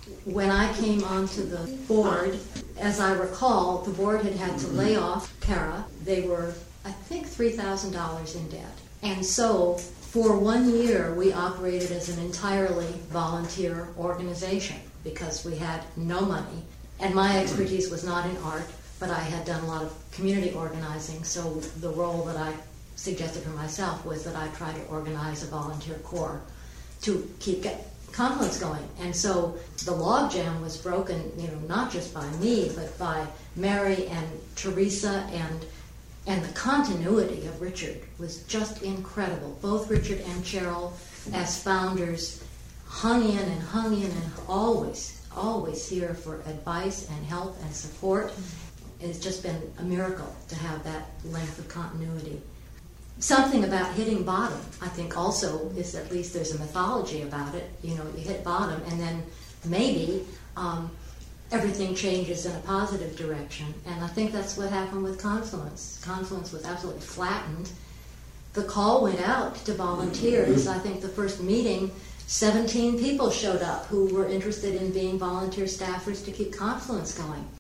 when I came onto the board, as I recall, the board had to lay off Kara. They were, I think, $3,000 in debt. And so for 1 year, we operated as an entirely volunteer organization because we had no money. And my expertise was not in art, but I had done a lot of community organizing, so the role that I suggested for myself was that I try to organize a volunteer corps to keep Confluence going. And so the logjam was broken, not just by me, but by Mary and Teresa, and the continuity of Richard was just incredible. Both Richard and Cheryl, as founders, hung in and always here for advice and help and support. It's just been a miracle to have that length of continuity. Something about hitting bottom, I think, also is, at least there's a mythology about it. You hit bottom, and then maybe everything changes in a positive direction. And I think that's what happened with Confluence. Confluence was absolutely flattened. The call went out to volunteers. I think the first meeting, 17 people showed up who were interested in being volunteer staffers to keep Confluence going.